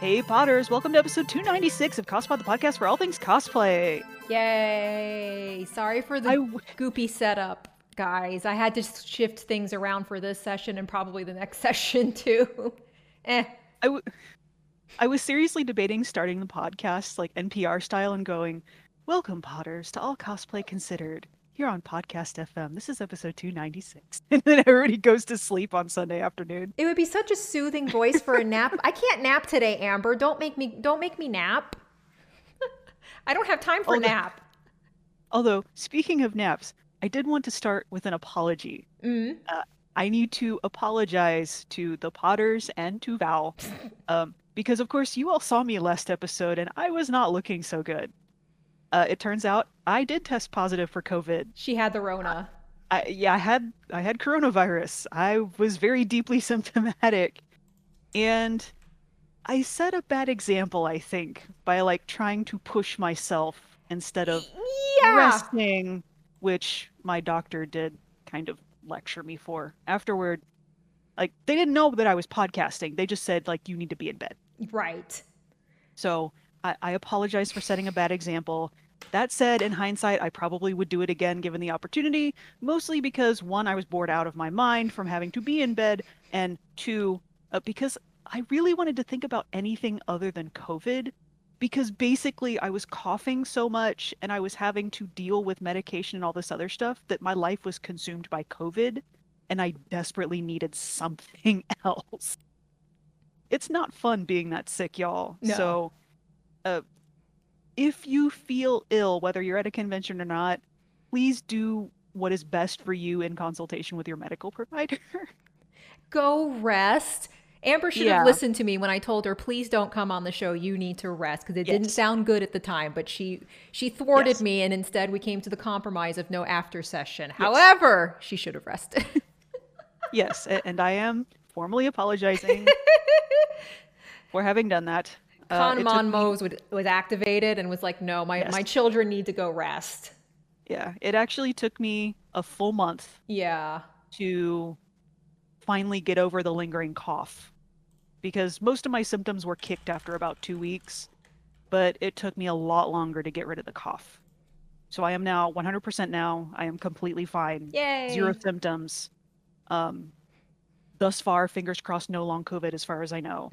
Hey Potters, welcome to episode 296 of Cospod, the podcast for all things cosplay. Yay! Sorry for the goopy setup, guys. I had to shift things around for this session and probably the next session too. I was seriously debating starting the podcast like NPR style and going, welcome Potters to all cosplay considered here on Podcast FM. This is episode 296. And then everybody goes to sleep on Sunday afternoon. It would be such a soothing voice for a nap. I can't nap today, Amber. Don't make me nap. I don't have time for nap. Although, speaking of naps, I did want to start with an apology. I need to apologize to the Potters and to Val. Because of course you all saw me last episode and I was not looking so good. It turns out I did test positive for COVID. She had the Rona. I had coronavirus. I was very deeply symptomatic. And I set a bad example, I think, by like trying to push myself instead of resting, which my doctor did kind of lecture me for. Afterward, like they didn't know that I was podcasting. They just said like you need to be in bed. Right. So I apologize for setting a bad example. That said, in hindsight, I probably would do it again given the opportunity, mostly because one, I was bored out of my mind from having to be in bed, and two, because I really wanted to think about anything other than COVID, because basically I was coughing so much and I was having to deal with medication and all this other stuff that my life was consumed by COVID, and I desperately needed something else. It's not fun being that sick, y'all. No. So, if you feel ill, whether you're at a convention or not, please do what is best for you in consultation with your medical provider. Go rest. Amber should have listened to me when I told her, please don't come on the show. You need to rest, because it didn't sound good at the time. But she thwarted me, and instead we came to the compromise of no after session. However, she should have rested. Yes, and I am formally apologizing for having done that. Kanman Mose was activated and was like, no, my children need to go rest. Yeah, it actually took me a full month to finally get over the lingering cough, because most of my symptoms were kicked after about 2 weeks, but it took me a lot longer to get rid of the cough. So I am now 100% now. I am completely fine. Yay! 0 symptoms. Thus far, fingers crossed, no long COVID as far as I know.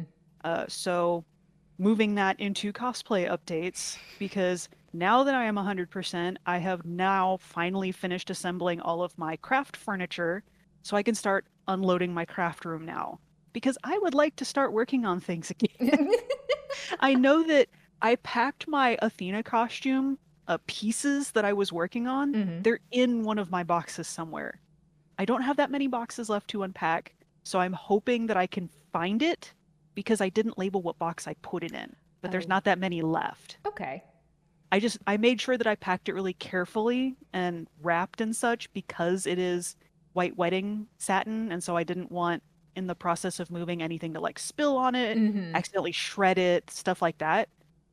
So moving that into cosplay updates, because now that I am 100%, I have now finally finished assembling all of my craft furniture, so I can start unloading my craft room now, because I would like to start working on things again. I know that I packed my Athena costume pieces that I was working on. They're in one of my boxes somewhere. I don't have that many boxes left to unpack, so I'm hoping that I can find it, because I didn't label what box I put it in, but there's not that many left. Okay. I made sure that I packed it really carefully and wrapped and such, because it is white wedding satin, and so I didn't want, in the process of moving, anything to like spill on it, accidentally shred it, stuff like that.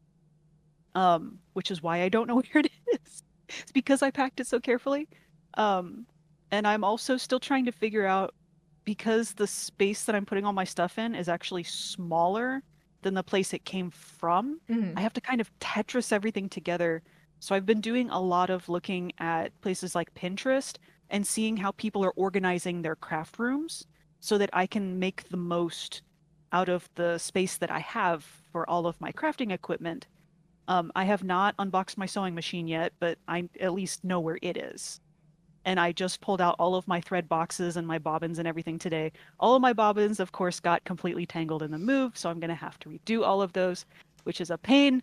Which is why I don't know where it is. It's because I packed it so carefully. And I'm also still trying to figure out, because the space that I'm putting all my stuff in is actually smaller than the place it came from. I have to kind of Tetris everything together. So I've been doing a lot of looking at places like Pinterest and seeing how people are organizing their craft rooms so that I can make the most out of the space that I have for all of my crafting equipment. I have not unboxed my sewing machine yet, but I at least know where it is. And I just pulled out all of my thread boxes and my bobbins and everything today. All of my bobbins, of course, got completely tangled in the move, so I'm going to have to redo all of those, which is a pain.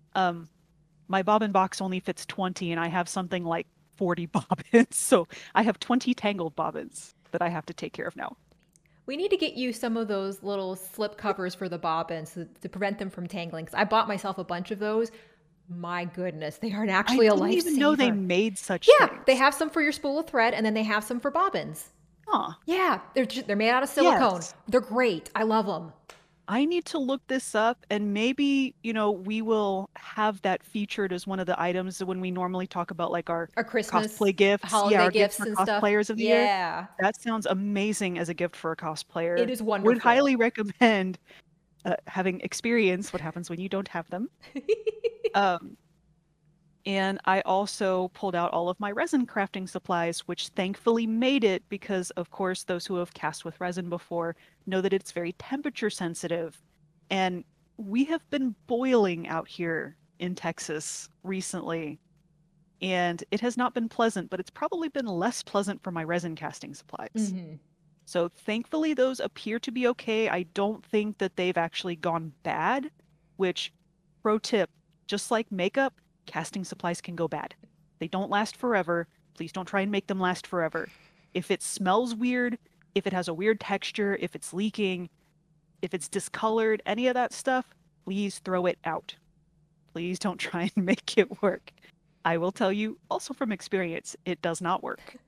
My bobbin box only fits 20, and I have something like 40 bobbins, so I have 20 tangled bobbins that I have to take care of now. We need to get you some of those little slip covers for the bobbins to prevent them from tangling, because I bought myself a bunch of those. My goodness, they are actually a lifesaver. I didn't even know they made such things. They have some for your spool of thread, and then they have some for bobbins. Huh. Yeah, they're made out of silicone. Yes. They're great. I love them. I need to look this up, and maybe, we will have that featured as one of the items when we normally talk about like our Christmas cosplay gifts, holiday gifts for and cosplayers stuff. Of the year. That sounds amazing as a gift for a cosplayer. It is wonderful. Would highly recommend having experienced what happens when you don't have them. Um, and I also pulled out all of my resin crafting supplies, which thankfully made it because, of course, those who have cast with resin before know that it's very temperature sensitive. And we have been boiling out here in Texas recently, and it has not been pleasant, but it's probably been less pleasant for my resin casting supplies. So thankfully, those appear to be okay. I don't think that they've actually gone bad, which, pro tip, just like makeup, casting supplies can go bad. They don't last forever. Please don't try and make them last forever. If it smells weird, if it has a weird texture, if it's leaking, if it's discolored, any of that stuff, please throw it out. Please don't try and make it work. I will tell you also from experience, it does not work.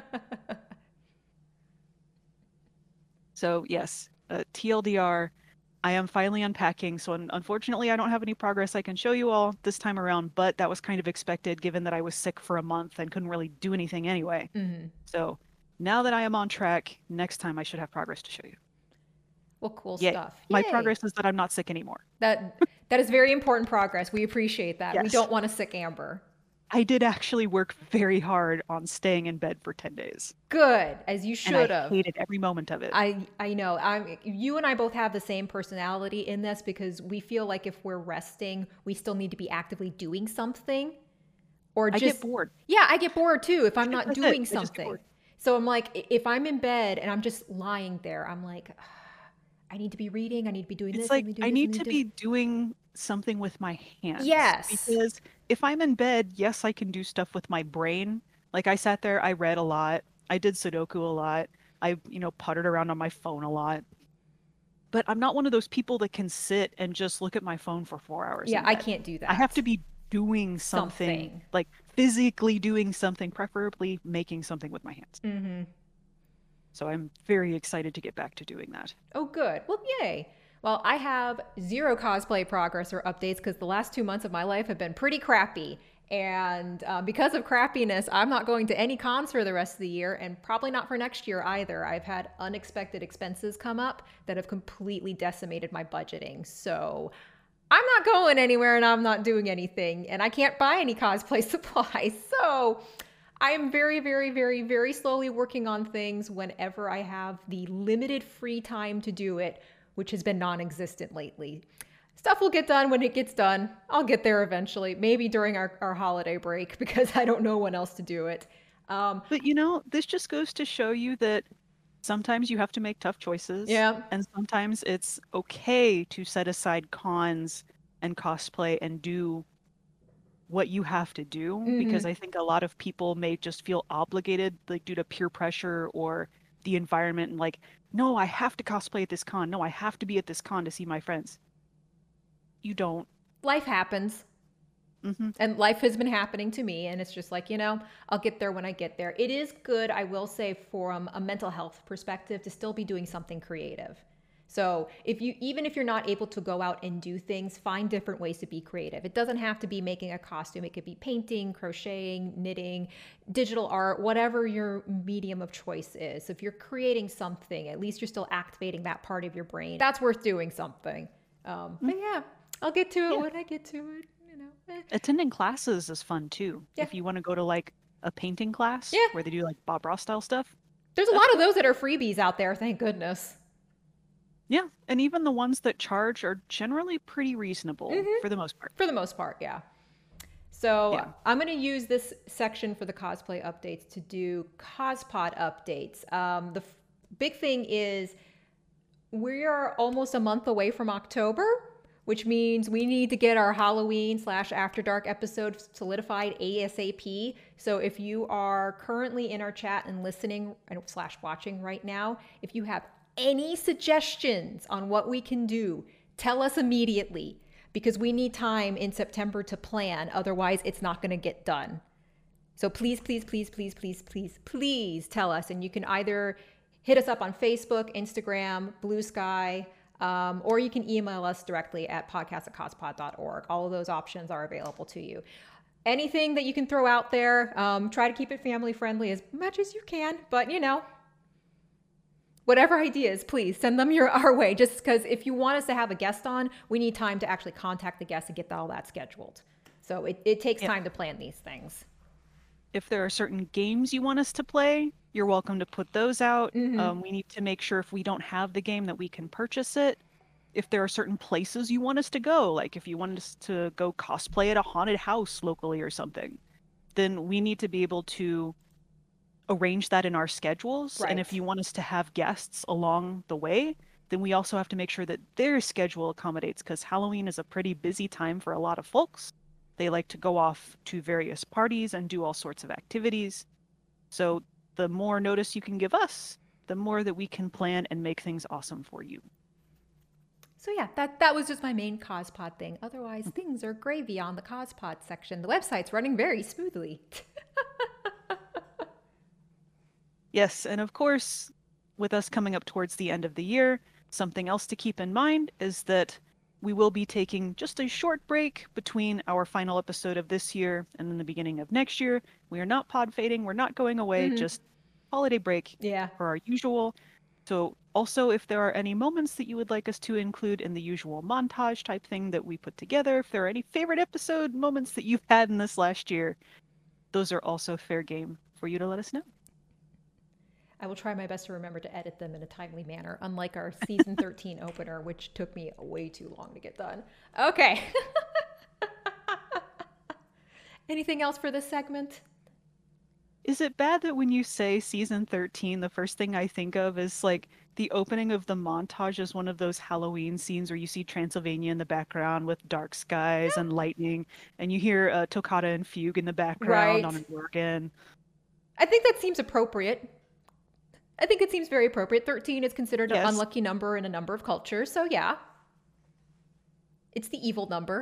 So yes, TLDR, I am finally unpacking. So unfortunately, I don't have any progress I can show you all this time around, but that was kind of expected given that I was sick for a month and couldn't really do anything anyway. So now that I am on track, next time I should have progress to show you. Well, cool Yay. stuff. My Yay. progress is that I'm not sick anymore. That is very important progress. We appreciate that. Yes. We don't want a sick Amber. I did actually work very hard on staying in bed for 10 days. Good, as you should have. I hated every moment of it. I know. You and I both have the same personality in this because we feel like if we're resting, we still need to be actively doing something. Or just, I get bored. Yeah, I get bored too if I'm not doing something. So I'm like, if I'm in bed and I'm just lying there, I'm like, I need to be reading. I need to be doing this. It's like I need to be doing something with my hands. Yes. Because if I'm in bed, yes, I can do stuff with my brain. Like I sat there, I read a lot. I did Sudoku a lot. I, puttered around on my phone a lot. But I'm not one of those people that can sit and just look at my phone for 4 hours. Yeah, I can't do that. I have to be doing something, like physically doing something, preferably making something with my hands. So I'm very excited to get back to doing that. Oh, good. Well, yay. Well, I have zero cosplay progress or updates because the last 2 months of my life have been pretty crappy. And because of crappiness, I'm not going to any cons for the rest of the year and probably not for next year either. I've had unexpected expenses come up that have completely decimated my budgeting. So I'm not going anywhere and I'm not doing anything. And I can't buy any cosplay supplies. So I'm very, very, very, very slowly working on things whenever I have the limited free time to do it, which has been non-existent lately. Stuff will get done when it gets done. I'll get there eventually, maybe during our holiday break because I don't know when else to do it. But this just goes to show you that sometimes you have to make tough choices. Yeah. And sometimes it's okay to set aside cons and cosplay and do what you have to do, because I think a lot of people may just feel obligated, like due to peer pressure or the environment, and like, no, I have to cosplay at this con. No, I have to be at this con to see my friends. You don't. Life happens. And life has been happening to me, and it's just like, I'll get there when I get there. It is good, I will say, from a mental health perspective, to still be doing something creative. So even if you're not able to go out and do things, find different ways to be creative. It doesn't have to be making a costume. It could be painting, crocheting, knitting, digital art, whatever your medium of choice is. So if you're creating something, at least you're still activating that part of your brain. That's worth doing something. But yeah, I'll get to it when I get to it. Attending classes is fun too. Yeah. If you want to go to like a painting class where they do like Bob Ross style stuff. There's a lot of those that are freebies out there, thank goodness. Yeah, and even the ones that charge are generally pretty reasonable for the most part. For the most part, yeah. So I'm going to use this section for the cosplay updates to do CosPod updates. The big thing is we are almost a month away from October, which means we need to get our Halloween / After Dark episode solidified ASAP. So if you are currently in our chat and listening / watching right now, if you have any suggestions on what we can do, tell us immediately, because we need time in September to plan. Otherwise, it's not going to get done. So please, please, please, please, please, please, please tell us. And you can either hit us up on Facebook, Instagram, Blue Sky, or you can email us directly at podcast@cospod.org. All of those options are available to you. Anything that you can throw out there, try to keep it family friendly as much as you can, but Whatever ideas, please send them our way. Just because if you want us to have a guest on, we need time to actually contact the guest and get all that scheduled. So it takes time to plan these things. If there are certain games you want us to play, you're welcome to put those out. We need to make sure if we don't have the game that we can purchase it. If there are certain places you want us to go, like if you want us to go cosplay at a haunted house locally or something, then we need to be able to arrange that in our schedules. Right. And if you want us to have guests along the way, then we also have to make sure that their schedule accommodates, because Halloween is a pretty busy time for a lot of folks. They like to go off to various parties and do all sorts of activities. So the more notice you can give us, the more that we can plan and make things awesome for you. So yeah, that was just my main CosPod thing. Otherwise, things are gravy on the CosPod section. The website's running very smoothly. Yes, and of course, with us coming up towards the end of the year, something else to keep in mind is that we will be taking just a short break between our final episode of this year and then the beginning of next year. We are not pod fading, we're not going away, just holiday break for our usual. So also, if there are any moments that you would like us to include in the usual montage type thing that we put together, if there are any favorite episode moments that you've had in this last year, those are also fair game for you to let us know. I will try my best to remember to edit them in a timely manner, unlike our season 13 opener, which took me way too long to get done. Okay. Anything else for this segment? Is it bad that when you say season 13, the first thing I think of is like the opening of the montage is one of those Halloween scenes where you see Transylvania in the background with dark skies and lightning, and you hear Toccata and Fugue in the background on an organ? I think that seems appropriate. I think it seems very appropriate. 13 is considered an unlucky number in a number of cultures. So yeah, it's the evil number.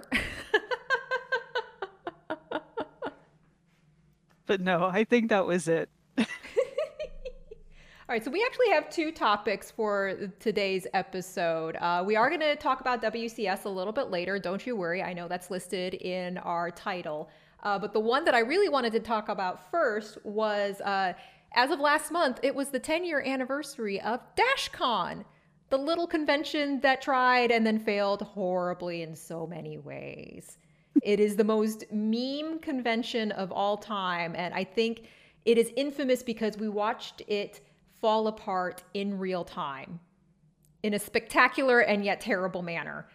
But no, I think that was it. All right, so we actually have two topics for today's episode. We are going to talk about WCS a little bit later. Don't you worry. I know that's listed in our title. But the one that I really wanted to talk about first was... as of last month, it was the 10-year anniversary of DashCon, the little convention that tried and then failed horribly in so many ways. It is the most meme convention of all time, and I think it is infamous because we watched it fall apart in real time in a spectacular and yet terrible manner.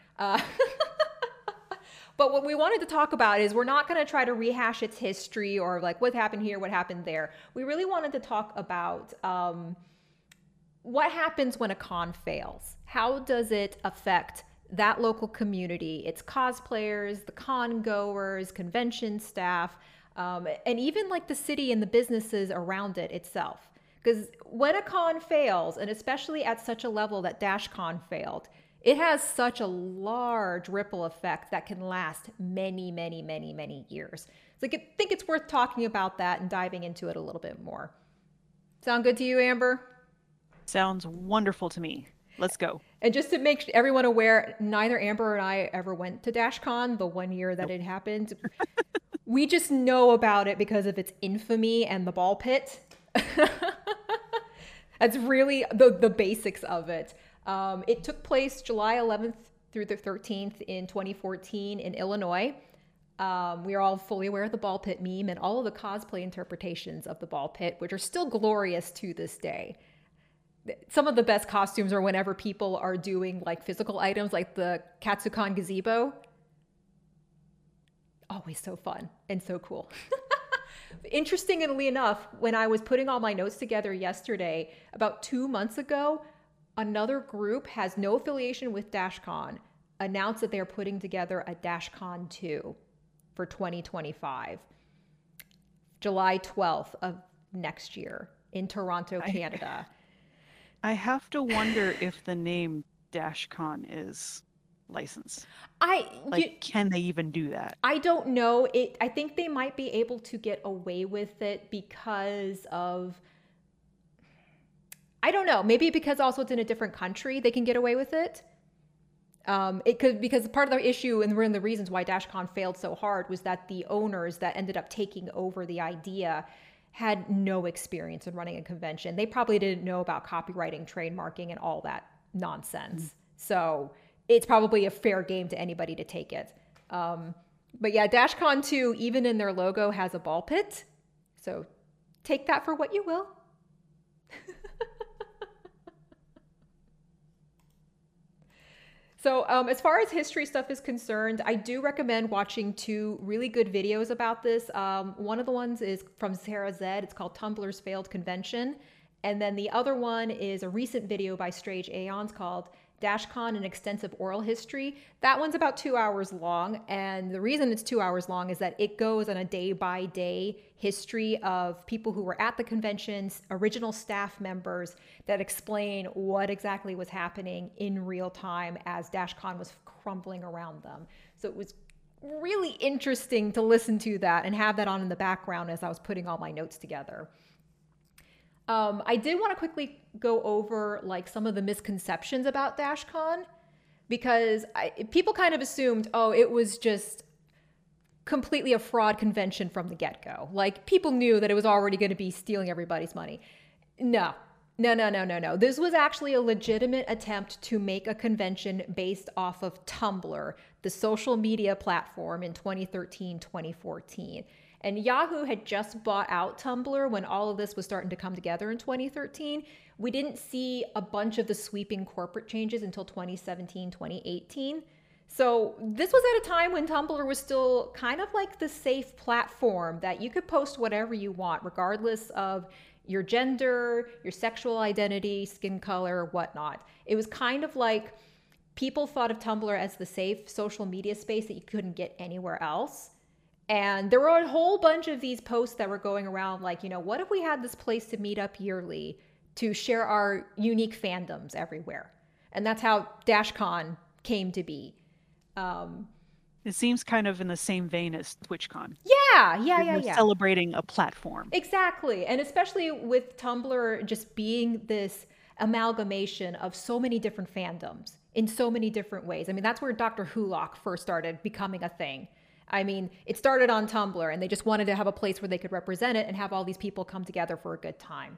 But what we wanted to talk about is we're not going to try to rehash its history or like what happened here, what happened there. We really wanted to talk about what happens when a con fails. How does it affect that local community, its cosplayers, the con goers, convention staff, and even like the city and the businesses around it itself. Because when a con fails, and especially at such a level that DashCon failed, it has such a large ripple effect that can last many, many, many, many years. So I think it's worth talking about that and diving into it a little bit more. Sound good to you, Amber? Sounds wonderful to me. Let's go. And just to make everyone aware, neither Amber and I ever went to DashCon the one year that it happened. We just know about it because of its infamy and the ball pit. That's really the basics of it. It took place July 11th through the 13th in 2014 in Illinois. We are all fully aware of the ball pit meme and all of the cosplay interpretations of the ball pit, which are still glorious to this day. Some of the best costumes are whenever people are doing like physical items like the Katsucon gazebo. Always so fun and so cool. Interestingly enough, when I was putting all my notes together yesterday, about 2 months ago, another group has no affiliation with DashCon announced that they're putting together a DashCon 2 for 2025, July 12th of next year in Toronto, Canada. I have to wonder if the name DashCon is licensed. Can they even do that? I don't know. I think they might be able to get away with it because of, I don't know, maybe because also it's in a different country, they can get away with it. It could, because part of the issue and one of the reasons why DashCon failed so hard was that the owners that ended up taking over the idea had no experience in running a convention. They probably didn't know about copywriting, trademarking, and all that nonsense. So it's probably a fair game to anybody to take it. But yeah, DashCon 2, even in their logo, has a ball pit. So take that for what you will. So as far as history stuff is concerned, I do recommend watching 2 really good videos about this. One of the ones is from Sarah Zed. It's called Tumblr's Failed Convention. And then the other one is a recent video by Strange Aeons called DashCon, an extensive oral history. That one's about 2 hours long. And the reason it's 2 hours long is that it goes on a day-by-day history of people who were at the conventions, original staff members that explain what exactly was happening in real time as DashCon was crumbling around them. So it was really interesting to listen to that and have that on in the background as I was putting all my notes together. I did want to quickly go over like some of the misconceptions about DashCon, because people kind of assumed, oh, it was just completely a fraud convention from the get-go. Like people knew that it was already going to be stealing everybody's money. No. This was actually a legitimate attempt to make a convention based off of Tumblr, the social media platform in 2013, 2014. And Yahoo had just bought out Tumblr when all of this was starting to come together in 2013. We didn't see a bunch of the sweeping corporate changes until 2017, 2018. So this was at a time when Tumblr was still kind of like the safe platform that you could post whatever you want, regardless of your gender, your sexual identity, skin color, whatnot. It was kind of like people thought of Tumblr as the safe social media space that you couldn't get anywhere else. And there were a whole bunch of these posts that were going around like, what if we had this place to meet up yearly to share our unique fandoms everywhere? And that's how DashCon came to be. It seems kind of in the same vein as TwitchCon. Yeah. Celebrating a platform. Exactly. And especially with Tumblr just being this amalgamation of so many different fandoms in so many different ways. I mean, that's where Dr. Wholock first started becoming a thing. I mean, it started on Tumblr and they just wanted to have a place where they could represent it and have all these people come together for a good time.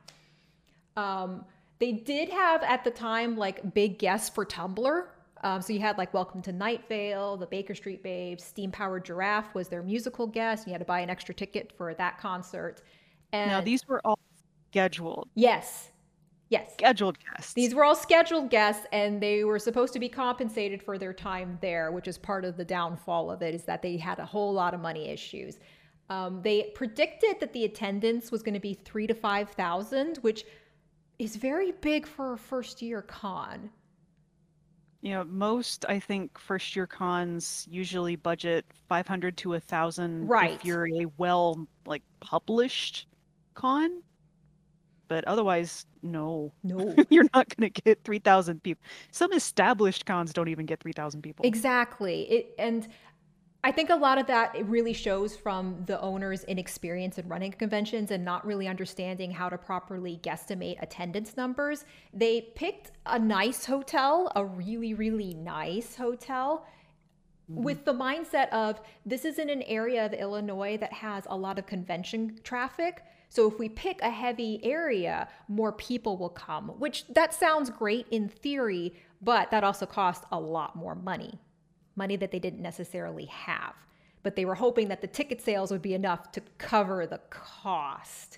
They did have at the time like big guests for Tumblr. So you had like Welcome to Night Vale, the Baker Street Babes, Steam Powered Giraffe was their musical guest. You had to buy an extra ticket for that concert. And now these were all scheduled. Yes. Scheduled guests. These were all scheduled guests and they were supposed to be compensated for their time there, which is part of the downfall of it, is that they had a whole lot of money issues. They predicted that the attendance was going to be 3,000 to 5,000, which is very big for a first-year con. Most, I think, first-year cons usually budget 500 to 1,000 if you're a published con. But otherwise, no. You're not going to get 3,000 people. Some established cons don't even get 3,000 people. Exactly. And I think a lot of that it really shows from the owner's inexperience in running conventions and not really understanding how to properly guesstimate attendance numbers. They picked a nice hotel, a really, really nice hotel, with the mindset of this is in an area of Illinois that has a lot of convention traffic. So if we pick a heavy area, more people will come, which that sounds great in theory, but that also costs a lot more money that they didn't necessarily have. But they were hoping that the ticket sales would be enough to cover the cost.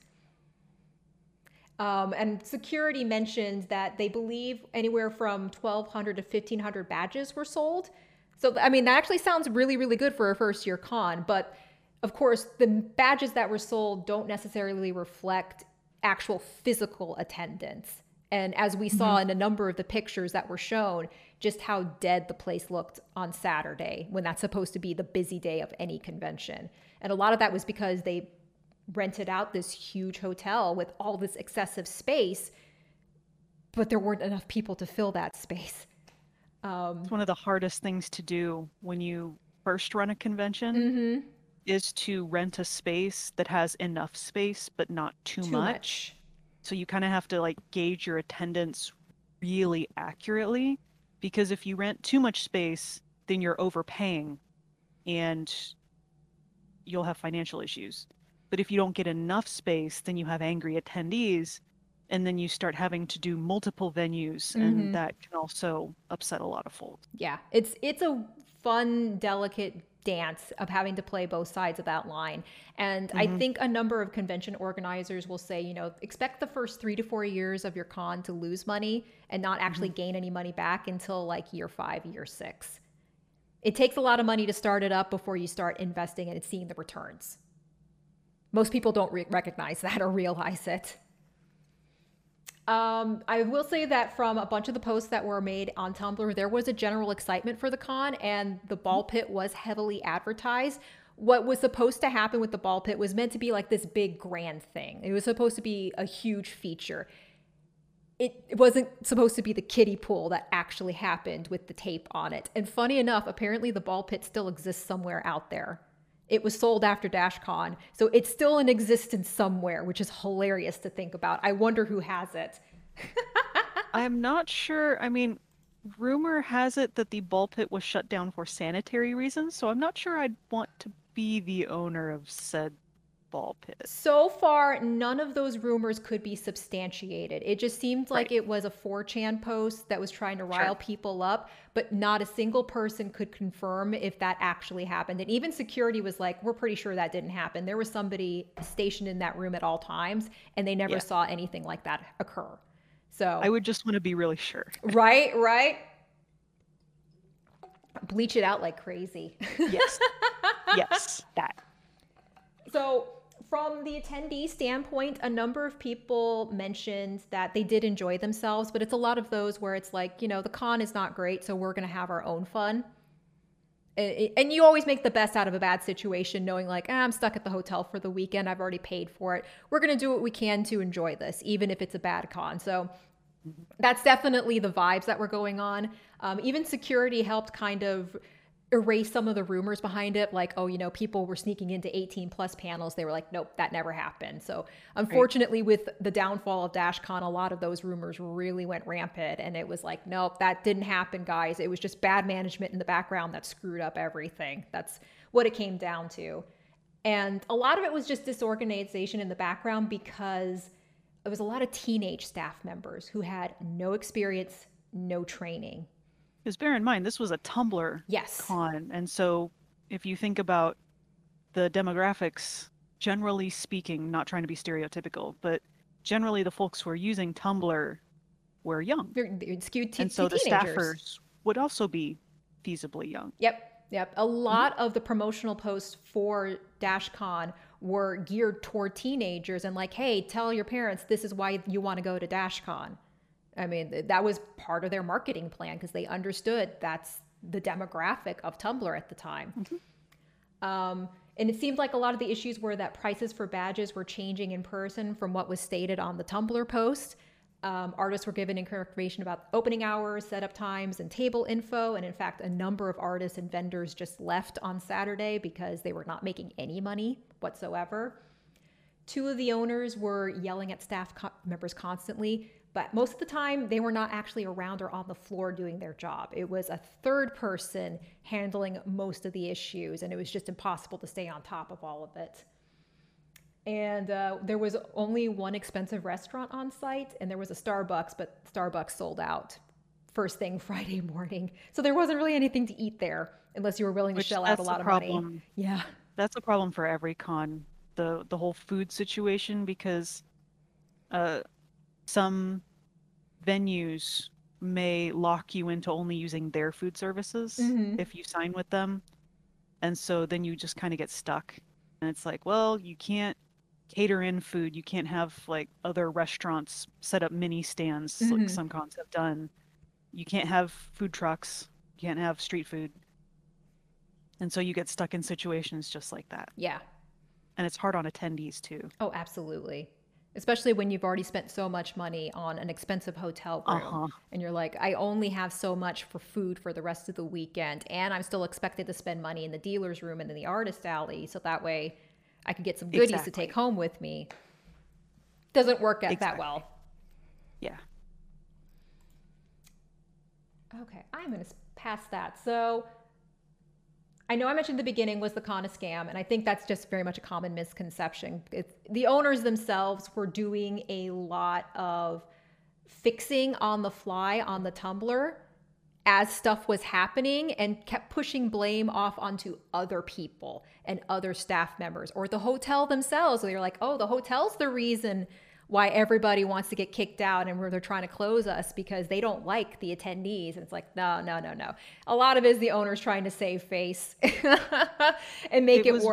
And security mentioned that they believe anywhere from 1,200 to 1,500 badges were sold. So, I mean, that actually sounds really, really good for a first-year con, but of course, the badges that were sold don't necessarily reflect actual physical attendance. And as we saw in a number of the pictures that were shown, just how dead the place looked on Saturday when that's supposed to be the busy day of any convention. And a lot of that was because they rented out this huge hotel with all this excessive space, but there weren't enough people to fill that space. It's one of the hardest things to do when you first run a convention. Is to rent a space that has enough space but not too much. So you kind of have to gauge your attendance really accurately, because if you rent too much space, then you're overpaying and you'll have financial issues. But if you don't get enough space, then you have angry attendees, and then you start having to do multiple venues, and that can also upset a lot of folks. Yeah, it's a fun, delicate dance of having to play both sides of that line. And I think a number of convention organizers will say, expect the first 3 to 4 years of your con to lose money and not actually gain any money back until like year 5, year 6. It takes a lot of money to start it up before you start investing and seeing the returns. Most people don't recognize that or realize it. I will say that from a bunch of the posts that were made on Tumblr, there was a general excitement for the con, and the ball pit was heavily advertised. What was supposed to happen with the ball pit was meant to be like this big grand thing. It was supposed to be a huge feature. It wasn't supposed to be the kiddie pool that actually happened with the tape on it. And funny enough, apparently the ball pit still exists somewhere out there. It was sold after DashCon, so it's still in existence somewhere, which is hilarious to think about. I wonder who has it. I'm not sure. I mean, rumor has it that the ball pit was shut down for sanitary reasons, so I'm not sure I'd want to be the owner of said ball pit. So far, none of those rumors could be substantiated. It just seemed like it was a 4chan post that was trying to rile people up, but not a single person could confirm if that actually happened. And even security was like, we're pretty sure that didn't happen. There was somebody stationed in that room at all times, and they never saw anything like that occur. So I would just want to be really sure. Right? Bleach it out like crazy. Yes, that. So from the attendee standpoint, a number of people mentioned that they did enjoy themselves, but it's a lot of those where it's like, the con is not great, so we're going to have our own fun. And you always make the best out of a bad situation, knowing like, I'm stuck at the hotel for the weekend. I've already paid for it. We're going to do what we can to enjoy this, even if it's a bad con. So that's definitely the vibes that were going on. Even security helped kind of erase some of the rumors behind it, like, people were sneaking into 18 plus panels. They were like, nope, that never happened. So unfortunately, with the downfall of DashCon, a lot of those rumors really went rampant, and it was like, nope, that didn't happen, guys. It was just bad management in the background that screwed up everything. That's what it came down to. And a lot of it was just disorganization in the background, because there was a lot of teenage staff members who had no experience, no training. Because bear in mind, this was a Tumblr con. And so if you think about the demographics, generally speaking, not trying to be stereotypical, but generally the folks who are using Tumblr were young. They're skewed to and so teenagers. The staffers would also be feasibly young. Yep. A lot of the promotional posts for DashCon were geared toward teenagers and like, hey, tell your parents this is why you want to go to DashCon. I mean, that was part of their marketing plan, because they understood that's the demographic of Tumblr at the time. And it seemed like a lot of the issues were that prices for badges were changing in person from what was stated on the Tumblr post. Artists were given information about opening hours, setup times, and table info. And in fact, a number of artists and vendors just left on Saturday because they were not making any money whatsoever. 2 of the owners were yelling at staff members constantly, but most of the time they were not actually around or on the floor doing their job. It was a third person handling most of the issues, and it was just impossible to stay on top of all of it. And there was only one expensive restaurant on site, and there was a Starbucks, but Starbucks sold out first thing Friday morning. So there wasn't really anything to eat there unless you were willing to shell out a lot of money. Yeah. That's a problem for every con, the whole food situation, because some venues may lock you into only using their food services if you sign with them. And so then you just kind of get stuck. And it's like, well, you can't cater in food. You can't have like other restaurants set up mini stands like some cons have done. You can't have food trucks. You can't have street food. And so you get stuck in situations just like that. Yeah. And it's hard on attendees too. Oh, absolutely. Especially when you've already spent so much money on an expensive hotel room. And you're like, I only have so much for food for the rest of the weekend. And I'm still expected to spend money in the dealer's room and in the artist alley. So that way I could get some goodies to take home with me. Doesn't work out that well. Yeah. Okay, I'm going to pass that. So I know I mentioned the beginning was the con a scam, and I think that's just very much a common misconception. The owners themselves were doing a lot of fixing on the fly on the Tumblr as stuff was happening and kept pushing blame off onto other people and other staff members or the hotel themselves. So they're like, oh, the hotel's the reason why everybody wants to get kicked out and where they're trying to close us because they don't like the attendees. And it's like, no. A lot of it is the owners trying to save face and make it work.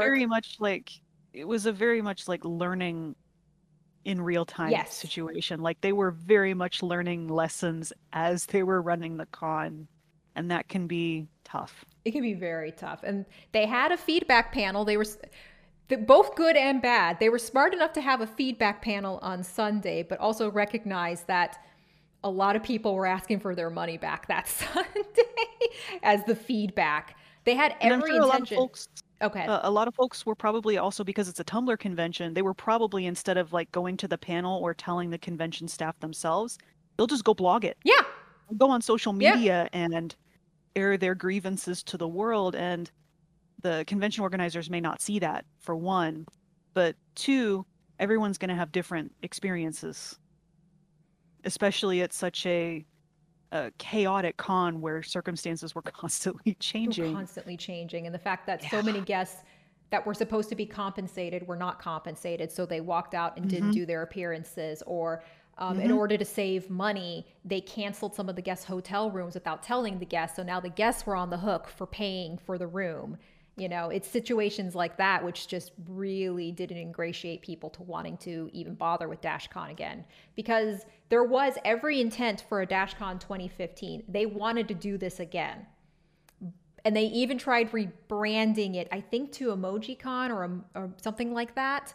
It was a very much like learning in real time situation. Like they were very much learning lessons as they were running the con, and that can be tough. It can be very tough. And they had a feedback panel. They were both good and bad. They were smart enough to have a feedback panel on Sunday, but also recognize that a lot of people were asking for their money back that Sunday as the feedback. They had every intention. Okay. A lot of folks were probably also, because it's a Tumblr convention, they were probably, instead of like going to the panel or telling the convention staff themselves, they'll just go blog it. Yeah. Go on social media and air their grievances to the world. And the convention organizers may not see that, for one. But two, everyone's going to have different experiences, especially at such a chaotic con where circumstances were constantly changing. And the fact that so many guests that were supposed to be compensated were not compensated, so they walked out and didn't do their appearances, or in order to save money, they canceled some of the guest hotel rooms without telling the guests, so now the guests were on the hook for paying for the room. You know, it's situations like that which just really didn't ingratiate people to wanting to even bother with DashCon again, because there was every intent for a DashCon 2015. They wanted to do this again. And they even tried rebranding it, I think, to EmojiCon or something like that,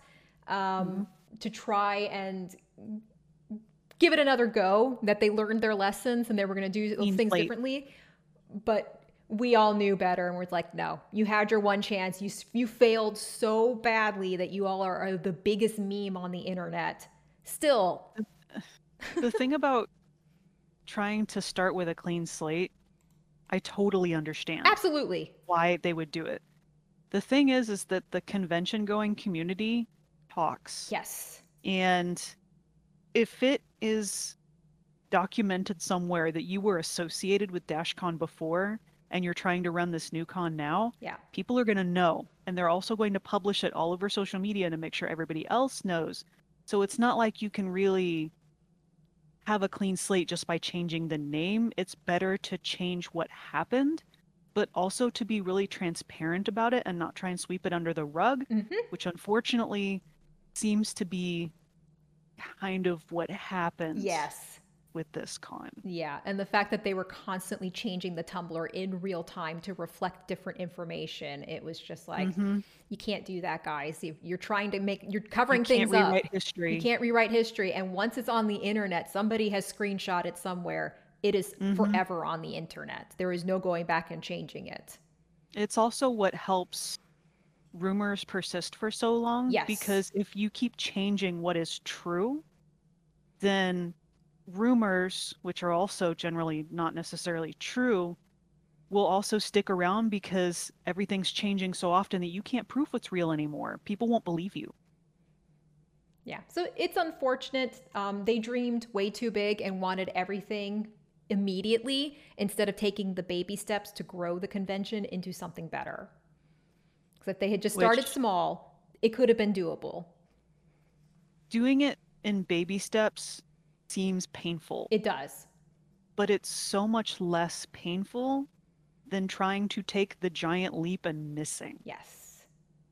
to try and give it another go, that they learned their lessons and they were going to do things differently. But we all knew better, and we're like, no, you had your one chance. You failed so badly that you all are the biggest meme on the internet. Still. The thing about trying to start with a clean slate, I totally understand. Absolutely. Why they would do it. The thing is that the convention going community talks. Yes. And if it is documented somewhere that you were associated with DashCon before, and you're trying to run this new con now, people are going to know. And they're also going to publish it all over social media to make sure everybody else knows. So it's not like you can really have a clean slate just by changing the name. It's better to change what happened, but also to be really transparent about it and not try and sweep it under the rug, which unfortunately seems to be kind of what happened. Yes. With this con. Yeah, and the fact that they were constantly changing the Tumblr in real time to reflect different information, it was just like, you can't do that, guys. You're trying to you're covering things up. You can't rewrite history. You can't rewrite history, and once it's on the internet, somebody has screenshot it somewhere. It is forever on the internet. There is no going back and changing it. It's also what helps rumors persist for so long. Yes. Because if you keep changing what is true, then rumors, which are also generally not necessarily true, will also stick around because everything's changing so often that you can't prove what's real anymore. People won't believe you. Yeah, so it's unfortunate. They dreamed way too big and wanted everything immediately instead of taking the baby steps to grow the convention into something better. Because if they had just started small, it could have been doable. Doing it in baby steps seems painful. It does. But it's so much less painful than trying to take the giant leap and missing. Yes.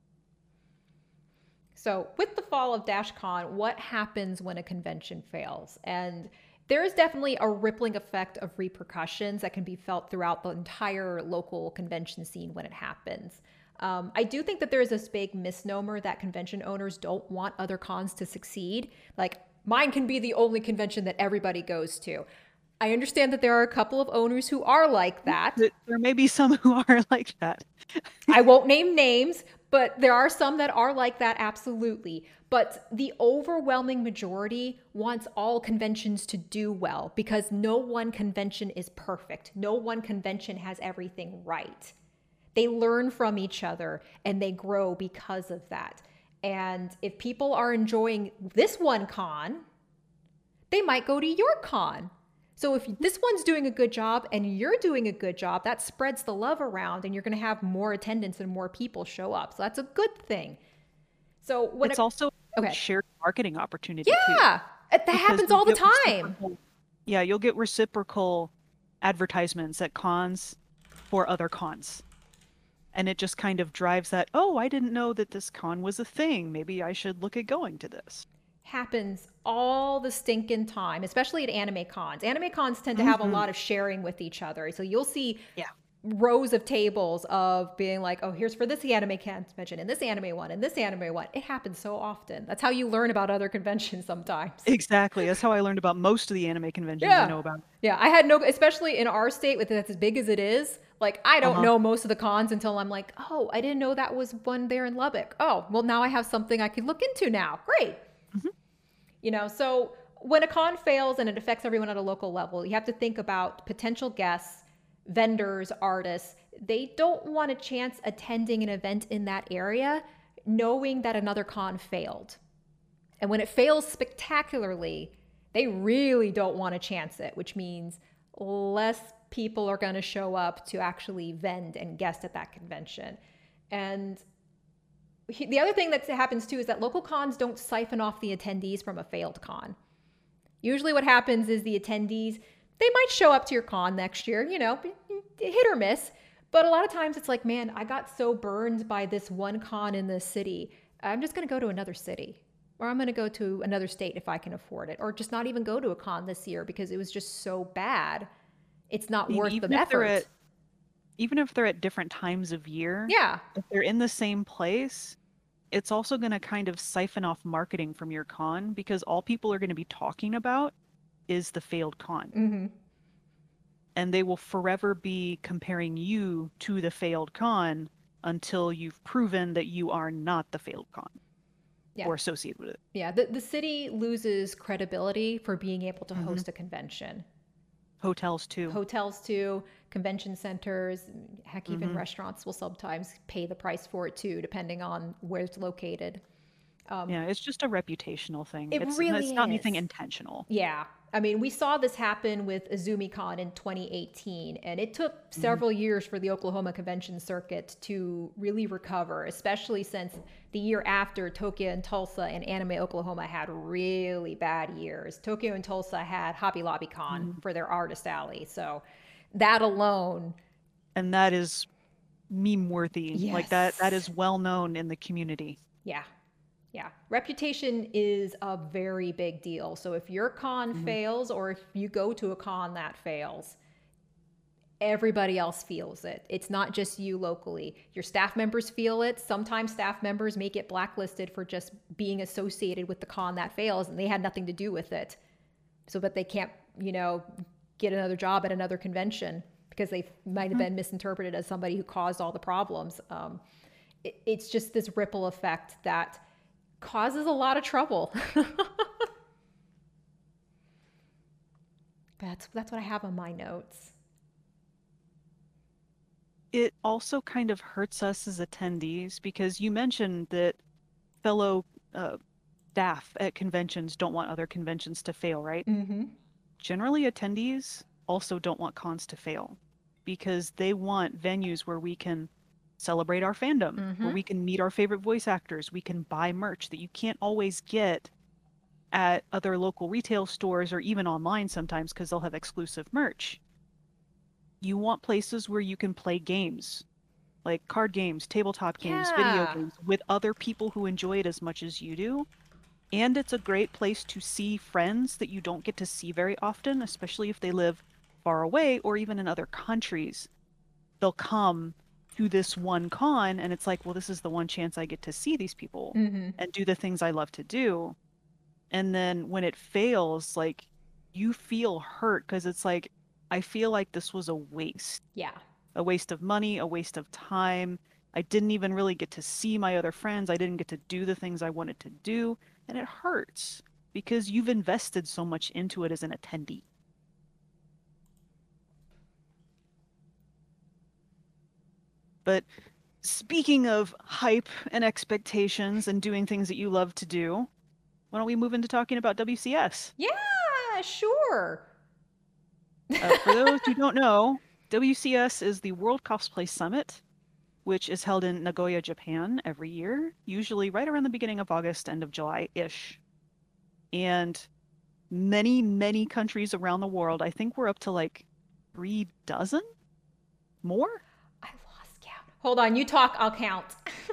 So with the fall of DashCon, what happens when a convention fails? And there is definitely a rippling effect of repercussions that can be felt throughout the entire local convention scene when it happens. I do think that there is this big misnomer that convention owners don't want other cons to succeed. Like, mine can be the only convention that everybody goes to. I understand that there are a couple of owners who are like that. There may be some who are like that. I won't name names, but there are some that are like that, absolutely. But the overwhelming majority wants all conventions to do well because no one convention is perfect. No one convention has everything right. They learn from each other and they grow because of that. And if people are enjoying this one con, they might go to your con. So if this one's doing a good job and you're doing a good job, that spreads the love around and you're going to have more attendance and more people show up. So that's a good thing. So when it's also a shared marketing opportunity too. That happens all the time. Yeah, you'll get reciprocal advertisements at cons for other cons. And it just kind of drives that, oh, I didn't know that this con was a thing. Maybe I should look at going to this. Happens all the stinking time, especially at anime cons. Anime cons tend to have a lot of sharing with each other. So you'll see rows of tables of being like, oh, here's for this anime convention and this anime one and this anime one. It happens so often. That's how you learn about other conventions sometimes. Exactly. That's how I learned about most of the anime conventions I know about. Yeah, I had no, especially in our state with that's as big as it is. Like, I don't know most of the cons until I'm like, oh, I didn't know that was one there in Lubbock. Oh, well, now I have something I could look into now. Great. You know, so when a con fails and it affects everyone at a local level, you have to think about potential guests, vendors, artists. They don't want a chance attending an event in that area knowing that another con failed. And when it fails spectacularly, they really don't want to chance it, which means less people are going to show up to actually vend and guest at that convention. And the other thing that happens too is that local cons don't siphon off the attendees from a failed con. Usually what happens is the attendees, they might show up to your con next year, you know, hit or miss. But a lot of times it's like, man, I got so burned by this one con in this city. I'm just going to go to another city, or I'm going to go to another state if I can afford it, or just not even go to a con this year because it was just so bad. It's not worth the effort. Even if they're at different times of year, if they're in the same place, it's also going to kind of siphon off marketing from your con because all people are going to be talking about is the failed con. And they will forever be comparing you to the failed con until you've proven that you are not the failed con or associated with it. Yeah, the city loses credibility for being able to host a convention. Hotels too, convention centers, heck, even restaurants will sometimes pay the price for it too, depending on where it's located. It's just a reputational thing. It's not anything intentional. Yeah. I mean, we saw this happen with AzumiCon in 2018, and it took several years for the Oklahoma convention circuit to really recover, especially since the year after Tokyo and Tulsa and Anime Oklahoma had really bad years. Tokyo and Tulsa had Hobby Lobby Con for their artist alley. So that alone. And that is meme worthy. Yes. Like that is well known in the community. Yeah. Yeah. Reputation is a very big deal. So if your con fails, or if you go to a con that fails, everybody else feels it. It's not just you locally. Your staff members feel it. Sometimes staff members may get blacklisted for just being associated with the con that fails and they had nothing to do with it. So that they can't, you know, get another job at another convention because they might have been misinterpreted as somebody who caused all the problems. It's just this ripple effect that causes a lot of trouble. That's what I have on my notes. It also kind of hurts us as attendees because you mentioned that fellow staff at conventions don't want other conventions to fail, right? Generally, attendees also don't want cons to fail because they want venues where we can celebrate our fandom, where we can meet our favorite voice actors, we can buy merch that you can't always get at other local retail stores or even online sometimes because they'll have exclusive merch. You want places where you can play games, like card games, tabletop games, video games, with other people who enjoy it as much as you do. And it's a great place to see friends that you don't get to see very often, especially if they live far away or even in other countries. They'll come to this one con and it's like, well, this is the one chance I get to see these people and do the things I love to do. And then when it fails, like, you feel hurt because it's like, I feel like this was a waste. Yeah. A waste of money, a waste of time. I didn't even really get to see my other friends. I didn't get to do the things I wanted to do. And it hurts because you've invested so much into it as an attendee. But speaking of hype and expectations and doing things that you love to do, why don't we move into talking about WCS? Yeah, sure. For those who don't know, WCS is the World Cosplay Summit, which is held in Nagoya, Japan every year, usually right around the beginning of August, end of July-ish. And many, many countries around the world, I think we're up to like 3 dozen more. I lost count. Hold on, you talk, I'll count.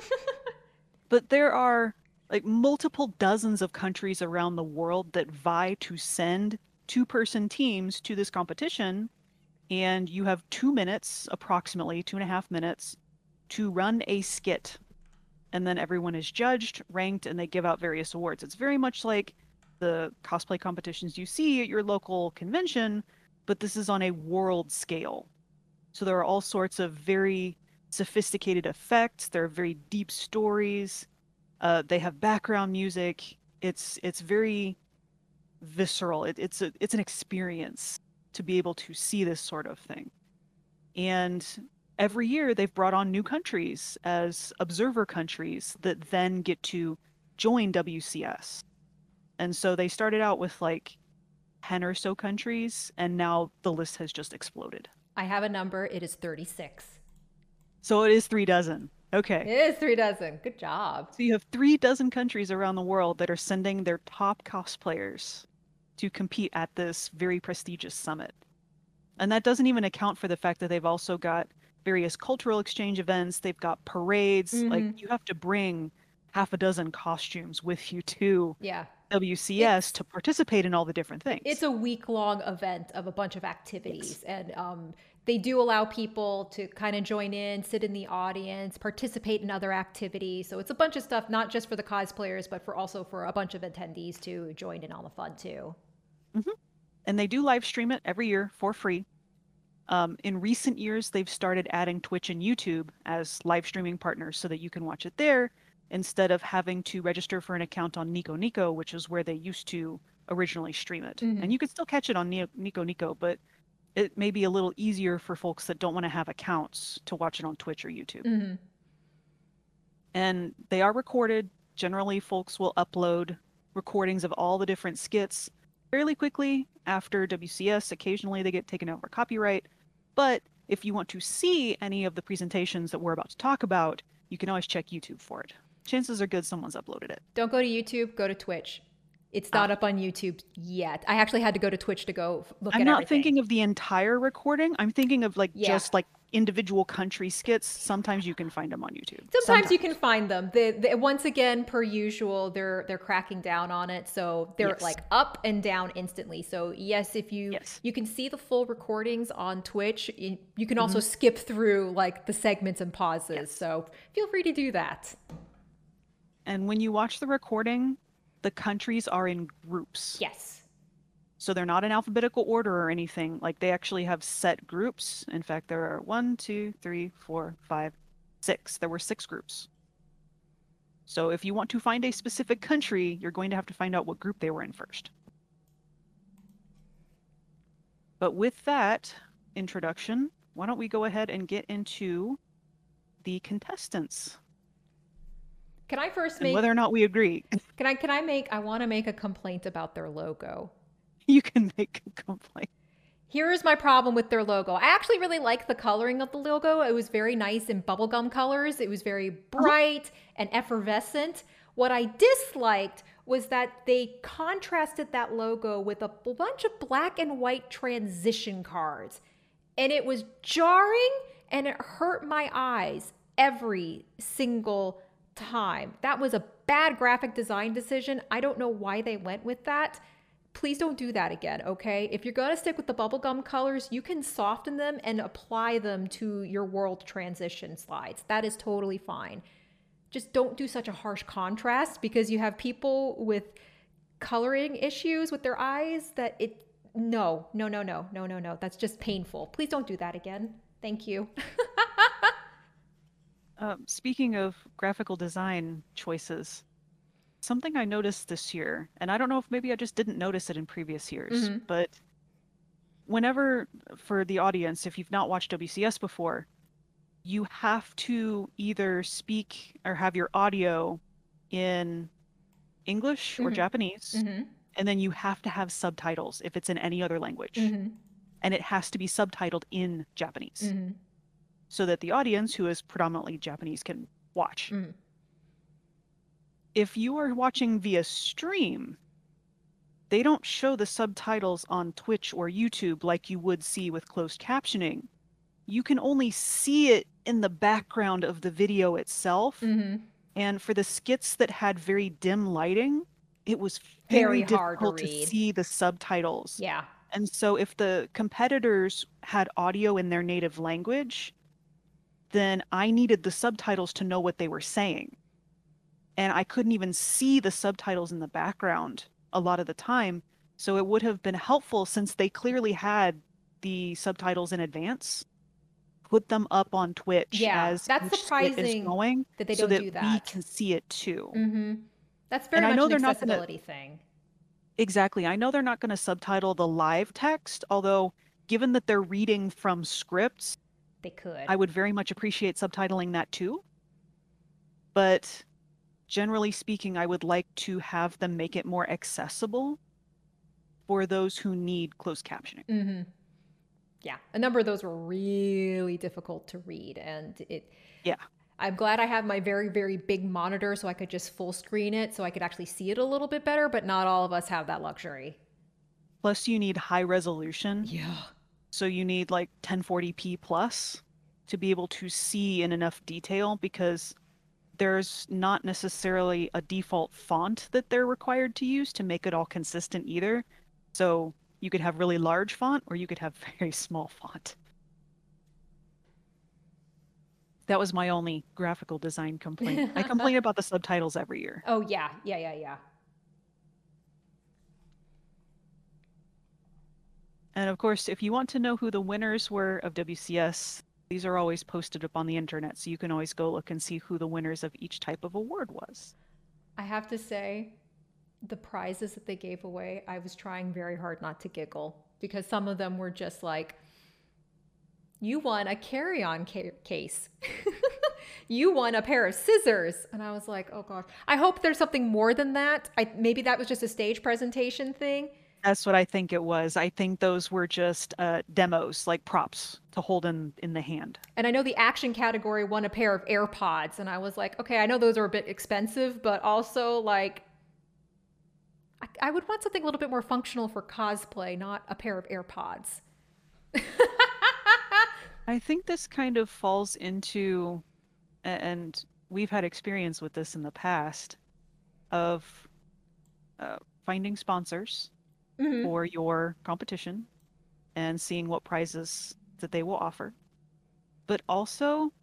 But there are like multiple dozens of countries around the world that vie to send two-person teams to this competition. And you have 2 minutes, approximately 2.5 minutes, to run a skit. And then everyone is judged, ranked, and they give out various awards. It's very much like the cosplay competitions you see at your local convention, but this is on a world scale. So there are all sorts of very sophisticated effects. There are very deep stories. They have background music. It's very visceral. It's an experience to be able to see this sort of thing. And every year they've brought on new countries as observer countries that then get to join WCS. And so they started out with like 10 or so countries, and now the list has just exploded. I have a number. It is 36. So it is 3 dozen. Okay. It is 3 dozen. Good job. So you have 3 dozen countries around the world that are sending their top cosplayers to compete at this very prestigious summit. And that doesn't even account for the fact that they've also got various cultural exchange events. They've got parades. Like you have to bring half a dozen costumes with you to WCS to participate in all the different things. It's a week-long event of a bunch of activities. Yes. And they do allow people to kind of join in, sit in the audience, participate in other activities. So it's a bunch of stuff, not just for the cosplayers, but also for a bunch of attendees to join in on the fun too. And they do live stream it every year for free. In recent years, they've started adding Twitch and YouTube as live streaming partners so that you can watch it there instead of having to register for an account on Nico Nico, which is where they used to originally stream it. And you could still catch it on Nico Nico, but it may be a little easier for folks that don't want to have accounts to watch it on Twitch or YouTube. And they are recorded. Generally, folks will upload recordings of all the different skits fairly quickly after WCS. Occasionally, they get taken out for copyright. But if you want to see any of the presentations that we're about to talk about, you can always check YouTube for it. Chances are good someone's uploaded it. Don't go to YouTube, go to Twitch. It's not up on YouTube yet. I actually had to go to Twitch to go look at everything. I'm not thinking of the entire recording. I'm thinking of like just like individual country skits. Sometimes you can find them on YouTube. Sometimes you can find them. Once again, per usual, they're cracking down on it. So they're like up and down instantly. So yes, if you can see the full recordings on Twitch, you can also skip through like the segments and pauses. So feel free to do that. And when you watch the recording, the countries are in groups. Yes. So they're not in alphabetical order or anything. Like they actually have set groups. In fact, there are 1, 2, 3, 4, 5, 6. There were 6 groups. So if you want to find a specific country, you're going to have to find out what group they were in first. But with that introduction, why don't we go ahead and get into the contestants? Can I first make whether or not we agree? I want to make a complaint about their logo. You can make a complaint. Here's my problem with their logo. I actually really like the coloring of the logo. It was very nice in bubblegum colors. It was very bright and effervescent. What I disliked was that they contrasted that logo with a bunch of black and white transition cards. And it was jarring and it hurt my eyes every single time. That was a bad graphic design decision. I don't know why they went with that. Please don't do that again, okay? If you're going to stick with the bubblegum colors, you can soften them and apply them to your world transition slides. That is totally fine. Just don't do such a harsh contrast because you have people with coloring issues with their eyes that no. That's just painful. Please don't do that again. Thank you. Speaking of graphical design choices, something I noticed this year, and I don't know if maybe I just didn't notice it in previous years, but whenever, for the audience, if you've not watched WCS before, you have to either speak or have your audio in English or Mm-hmm. Japanese, Mm-hmm. and then you have to have subtitles if it's in any other language. Mm-hmm. And it has to be subtitled in Japanese Mm-hmm. so that the audience, who is predominantly Japanese, can watch. Mm-hmm. If you are watching via stream, they don't show the subtitles on Twitch or YouTube like you would see with closed captioning. You can only see it in the background of the video itself. Mm-hmm. And for the skits that had very dim lighting, it was Very very hard to difficult to read. see the subtitles. Yeah. And so if the competitors had audio in their native language, then I needed the subtitles to know what they were saying. And I couldn't even see the subtitles in the background a lot of the time. So it would have been helpful, since they clearly had the subtitles in advance, put them up on Twitch Yeah. as That's each skit is surprising going that they so don't that do we that. can see it too. Mm-hmm. That's And very I much know an they're not going to, accessibility thing. exactly, I know they're not going to subtitle the live text, although given that they're reading from scripts, They could. I would very much appreciate subtitling that too. But generally speaking, I would like to have them make it more accessible for those who need closed captioning. Mm-hmm. Yeah. A number of those were really difficult to read. And Yeah. I'm glad I have my very, very big monitor so I could just full screen it so I could actually see it a little bit better, but not all of us have that luxury. Plus, you need high resolution. Yeah. So you need like 1040p plus to be able to see in enough detail, because there's not necessarily a default font that they're required to use to make it all consistent either. So you could have really large font or you could have very small font. That was my only graphical design complaint. I complain about the subtitles every year. Oh, yeah. Yeah, yeah, yeah. And of course, if you want to know who the winners were of WCS, these are always posted up on the internet, so you can always go look and see who the winners of each type of award was. I have to say, the prizes that they gave away, I was trying very hard not to giggle because some of them were just like, you won a carry-on case. You won a pair of scissors. And I was like, oh gosh, I hope there's something more than that. Maybe that was just a stage presentation thing. That's what I think it was. I think those were just demos, like props to hold in the hand. And I know the action category won a pair of AirPods. And I was like, okay, I know those are a bit expensive, but also like, I would want something a little bit more functional for cosplay, not a pair of AirPods. I think this kind of falls into, and we've had experience with this in the past, of finding sponsors Mm-hmm. for your competition and seeing what prizes that they will offer. But also,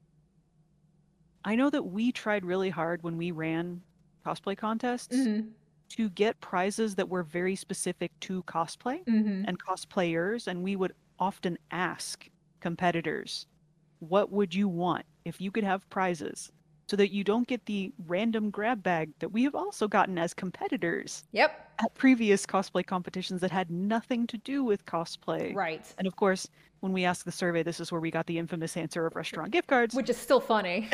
I know that we tried really hard when we ran cosplay contests Mm-hmm. to get prizes that were very specific to cosplay Mm-hmm. and cosplayers, and we would often ask competitors, what would you want if you could have prizes? So that you don't get the random grab bag that we have also gotten as competitors Yep. at previous cosplay competitions that had nothing to do with cosplay. Right. And of course, when we asked the survey, this is where we got the infamous answer of restaurant gift cards. Which is still funny.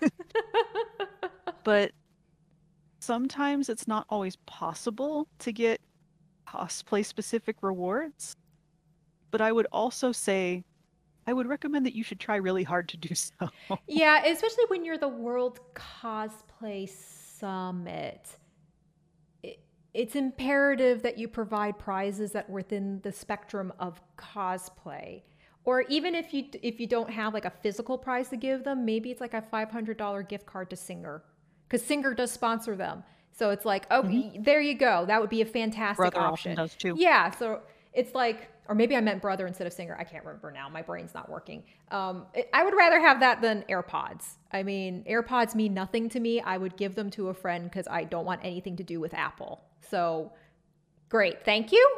But sometimes it's not always possible to get cosplay specific rewards. But I would also say, I would recommend that you should try really hard to do so. Yeah, especially when you're the World Cosplay Summit. It's imperative that you provide prizes that are within the spectrum of cosplay. Or even if you don't have like a physical prize to give them, maybe it's like a $500 gift card to Singer, because Singer does sponsor them. So it's like, oh, there you go. That would be a fantastic Brother option. often does too. Yeah, so it's like, or maybe I meant Brother instead of Singer. I can't remember now. My brain's not working. I would rather have that than AirPods. I mean, AirPods mean nothing to me. I would give them to a friend because I don't want anything to do with Apple. So great. Thank you.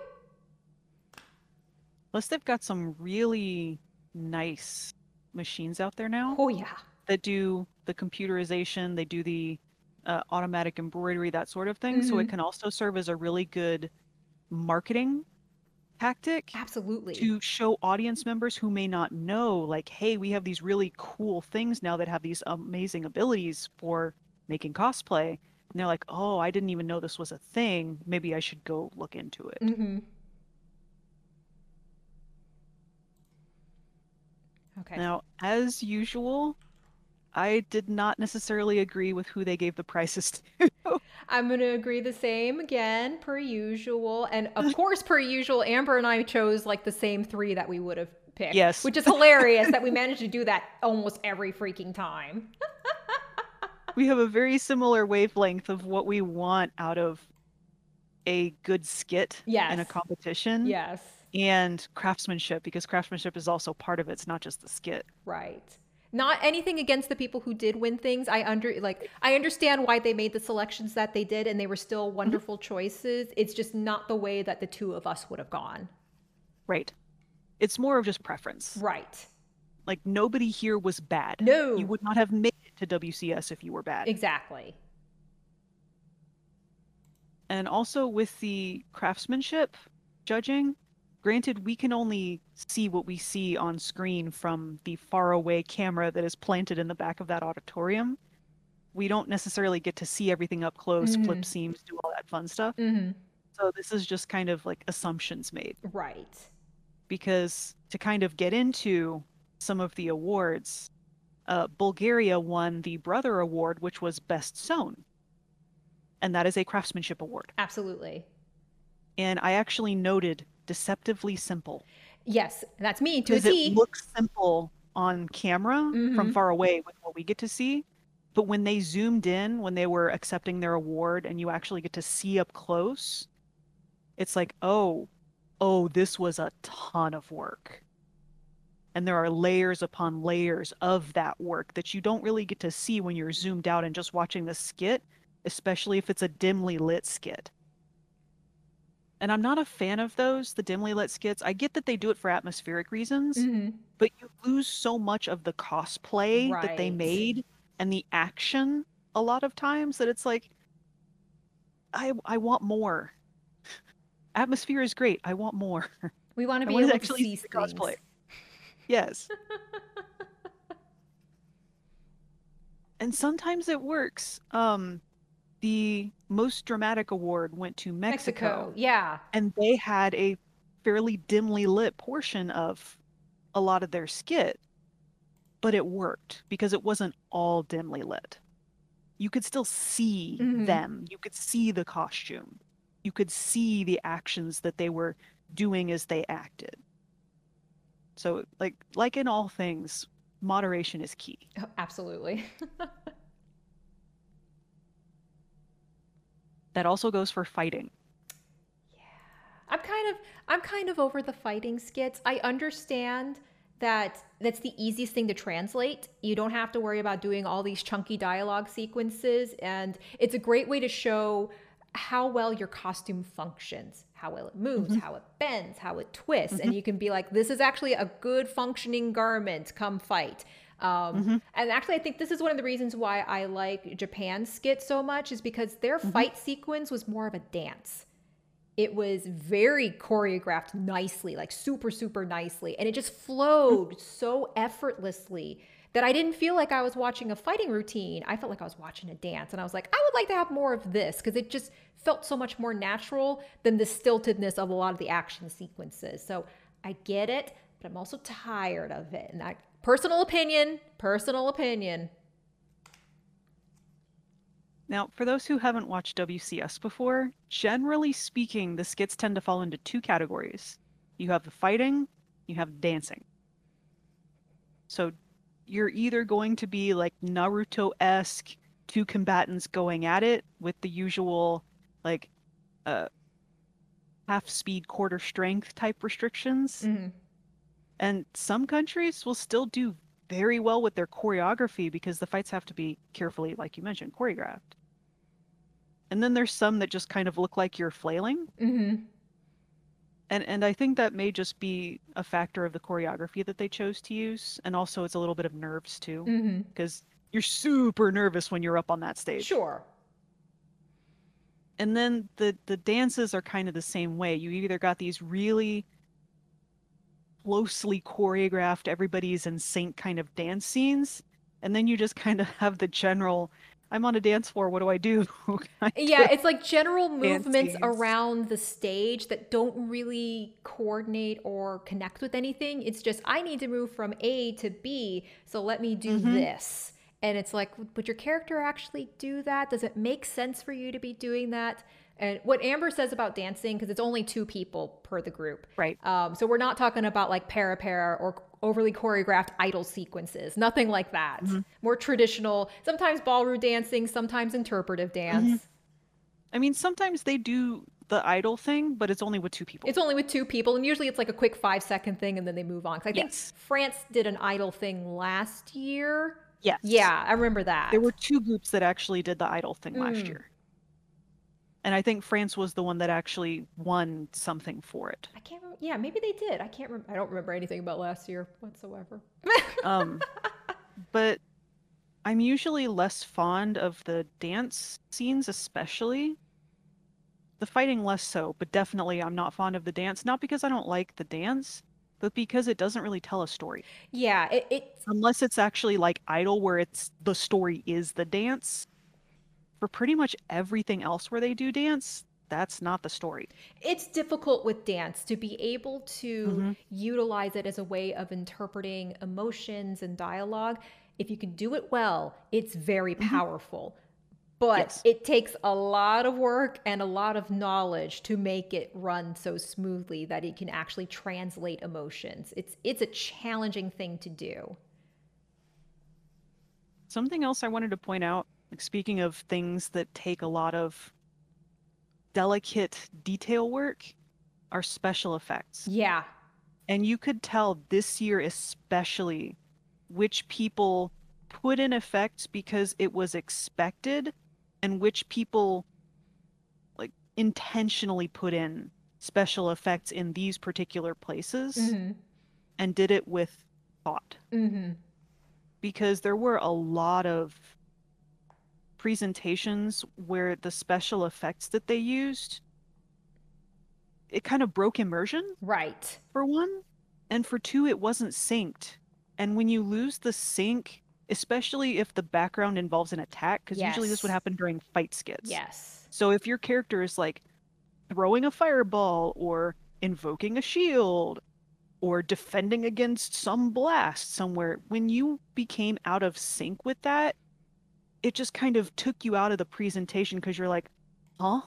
Plus, they've got some really nice machines out there now Oh, yeah. that do the computerization, they do the automatic embroidery, that sort of thing. So it can also serve as a really good marketing tactic Absolutely. to show audience members who may not know, like, hey, we have these really cool things now that have these amazing abilities for making cosplay. And they're like, oh, I didn't even know this was a thing. Maybe I should go look into it. Mm-hmm. Okay. Now, as usual, I did not necessarily agree with who they gave the prizes to. I'm going to agree the same again, per usual. And of course, per usual, Amber and I chose like the same three that we would have picked, Yes. which is hilarious that we managed to do that almost every freaking time. We have a very similar wavelength of what we want out of a good skit in Yes. a competition Yes. and craftsmanship, because craftsmanship is also part of it. It's not just the skit. Right. Not anything against the people who did win things. I understand why they made the selections that they did and they were still wonderful choices. It's just not the way that the two of us would have gone. Right. It's more of just preference. Right. Like, nobody here was bad. No. You would not have made it to WCS if you were bad. Exactly. And also with the craftsmanship judging, granted, we can only see what we see on screen from the faraway camera that is planted in the back of that auditorium. We don't necessarily get to see everything up close, flip seams, do all that fun stuff. So this is just kind of like assumptions made. Right. Because to kind of get into some of the awards, Bulgaria won the Brother Award, which was Best Sewn. And that is a craftsmanship award. Absolutely. And I actually noted deceptively simple. Yes, that's me to a Because T. it looks simple on camera from far away with what we get to see. But when they zoomed in, when they were accepting their award and you actually get to see up close, it's like, oh, this was a ton of work. And there are layers upon layers of that work that you don't really get to see when you're zoomed out and just watching the skit, especially if it's a dimly lit skit. And I'm not a fan of those, the dimly lit skits. I get that they do it for atmospheric reasons, but you lose so much of the cosplay that they made and the action a lot of times that it's like, I want more. Atmosphere is great. I want more. We want to be able actually to see the cosplay. things. Yes. And sometimes it works. The most dramatic award went to Mexico. Yeah. And they had a fairly dimly lit portion of a lot of their skit, but it worked because it wasn't all dimly lit. You could still see them. You could see the costume. You could see the actions that they were doing as they acted. So like in all things, moderation is key. Oh, absolutely. That also goes for fighting. Yeah. I'm kind of over the fighting skits. I understand that that's the easiest thing to translate. You don't have to worry about doing all these chunky dialogue sequences, and it's a great way to show how well your costume functions, how well it moves, how it bends, how it twists, and you can be like, this is actually a good functioning garment, come fight. And actually, I think this is one of the reasons why I like Japan's skit so much, is because their fight sequence was more of a dance. It was very choreographed nicely, like super, super nicely. And it just flowed so effortlessly that I didn't feel like I was watching a fighting routine. I felt like I was watching a dance. And I was like, I would like to have more of this, because it just felt so much more natural than the stiltedness of a lot of the action sequences. So I get it, but I'm also tired of it. And personal opinion. Now, for those who haven't watched WCS before, generally speaking, the skits tend to fall into two categories. You have the fighting, you have dancing. So you're either going to be like Naruto-esque, two combatants going at it with the usual like half speed, quarter strength type restrictions. And some countries will still do very well with their choreography because the fights have to be carefully, like you mentioned, choreographed. And then there's some that just kind of look like you're flailing. And I think that may just be a factor of the choreography that they chose to use. And also it's a little bit of nerves too, because you're super nervous when you're up on that stage. Sure. And then the dances are kind of the same way. You either got these really closely choreographed, everybody's in sync kind of dance scenes, and then you just kind of have the general, I'm on a dance floor, what do I do? kind Yeah, of it's like general dance movements scenes. around the stage that don't really coordinate or connect with anything. It's just, I need to move from A to B, so let me do Mm-hmm. this. And it's like, would your character actually do that? Does it make sense for you to be doing that? And what Amber says about dancing, because it's only 2 people per the group. Right. So we're not talking about like para or overly choreographed idol sequences, nothing like that. Mm-hmm. More traditional, sometimes ballroom dancing, sometimes interpretive Mm-hmm. dance. I mean, sometimes they do the idol thing, but it's only with two people. It's only with 2 people, and usually it's like a quick 5-second thing, and then they move on. Because I think Yes. France did an idol thing last year. Yes. Yeah, I remember There that. were two groups that actually did the idol thing last Mm. year. And I think France was the one that actually won something for it. I can't remember. Yeah, maybe they did. I can't remember. I don't remember anything about last year whatsoever. Um, but I'm usually less fond of the dance scenes, especially. The fighting less so, but definitely I'm not fond of the dance. Not because I don't like the dance, but because it doesn't really tell a story. Yeah, Unless it's actually like Idol, where it's the story is the dance. For pretty much everything else where they do dance, that's not the story. it's difficult with dance to be able to Hmm. utilize it as a way of interpreting emotions and dialogue. If you can do it well, it's very Hmm. powerful. But Yes. it takes a lot of work and a lot of knowledge to make it run so smoothly that it can actually translate emotions. It's a challenging thing to do. Something else I wanted to point out, like speaking of things that take a lot of delicate detail work, are special effects. Yeah. And you could tell this year especially which people put in effects because it was expected and which people like intentionally put in special effects in these particular places Mhm. and did it with thought. Mhm. Because there were a lot of presentations where the special effects that they used, it kind of broke immersion Right. for one, and for two, it wasn't synced. And when you lose the sync, especially if the background involves an attack, because usually this would Yes. happen during fight skits. Yes. So if your character is like throwing a fireball or invoking a shield or defending against some blast somewhere, when you became out of sync with that, it just kind of took you out of the presentation because you're like, huh?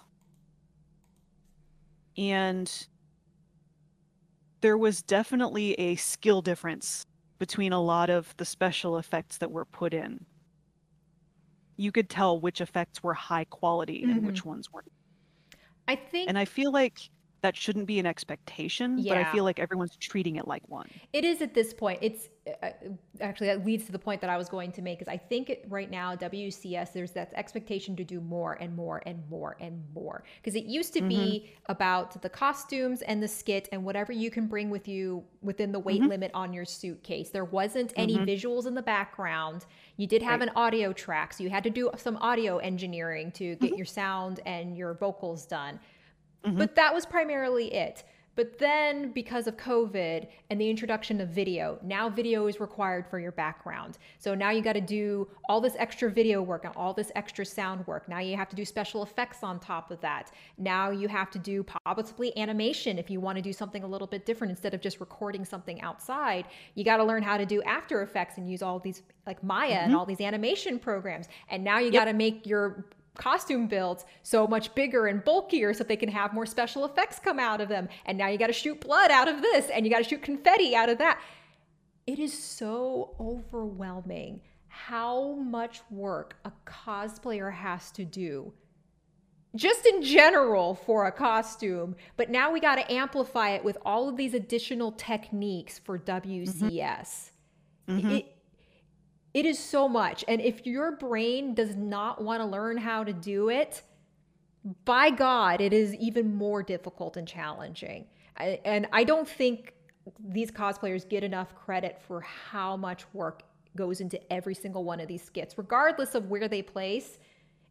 And there was definitely a skill difference between a lot of the special effects that were put in. You could tell which effects were high quality and Mhm. which ones weren't. I think And I feel like that shouldn't be an expectation, but I yeah. feel like everyone's treating it like one. It is at this point. It's actually that leads to the point that I was going to make. Is I think right now WCS there's that expectation to do more and more and more and more because it used to Mm-hmm. be about the costumes and the skit and whatever you can bring with you within the weight Mm-hmm. limit on your suitcase. There wasn't any Mm-hmm. visuals in the background. You did have Right. an audio track, so you had to do some audio engineering to Mm-hmm. get your sound and your vocals done. Mm-hmm. But that was primarily it. But then, because of COVID and the introduction of video, now video is required for your background. So now you got to do all this extra video work and all this extra sound work. Now you have to do special effects on top of that. Now you have to do possibly animation if you want to do something a little bit different instead of just recording something outside. You got to learn how to do After Effects and use all these like Maya and Mm-hmm. all these animation programs. And now you Yep. got to make your costume builds so much bigger and bulkier so they can have more special effects come out of them. And now you got to shoot blood out of this and you got to shoot confetti out of that. It is so overwhelming how much work a cosplayer has to do just in general for a costume, but now we got to amplify it with all of these additional techniques for WCS. Mm-hmm. It is so much. And if your brain does not want to learn how to do it, by God, it is even more difficult and challenging. And I don't think these cosplayers get enough credit for how much work goes into every single one of these skits, regardless of where they place.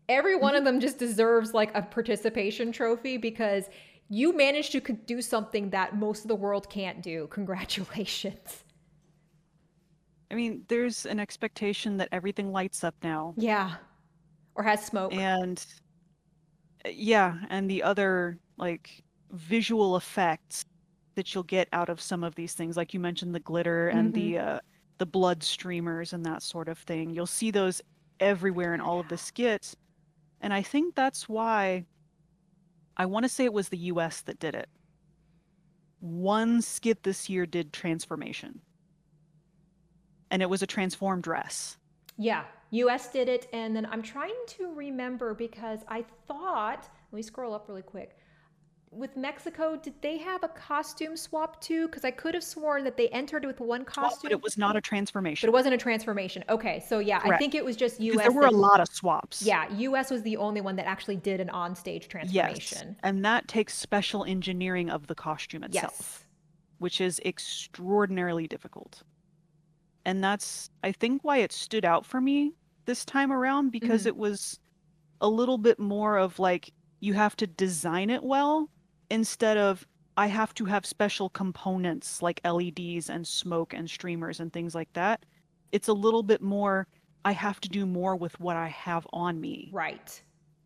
Every one of them just deserves like a participation trophy because you managed to do something that most of the world can't do. Congratulations. I mean, there's an expectation that everything lights up now. Yeah. Or has smoke. And yeah, and the other like visual effects that you'll get out of some of these things, like you mentioned, the glitter and the blood streamers and that sort of thing. You'll see those everywhere in all of the skits. And I think that's why I want to say it was the US that did it. One skit this year did transformation. And it was a transformed dress. Yeah, US did it. And then I'm trying to remember because I thought, let me scroll up really quick. With Mexico, did they have a costume swap too? Because I could have sworn that they entered with one costume. But it was not a transformation. But it wasn't a transformation. Okay, so yeah, Correct. I think it was just US. There were a lot of swaps. Yeah, US was the only one that actually did an on-stage transformation. Yes, and that takes special engineering of the costume itself, which is extraordinarily difficult. And that's, I think, why it stood out for me this time around, because it was a little bit more of like, you have to design it well instead of I have to have special components like LEDs and smoke and streamers and things like that. It's a little bit more, I have to do more with what I have on me. Right.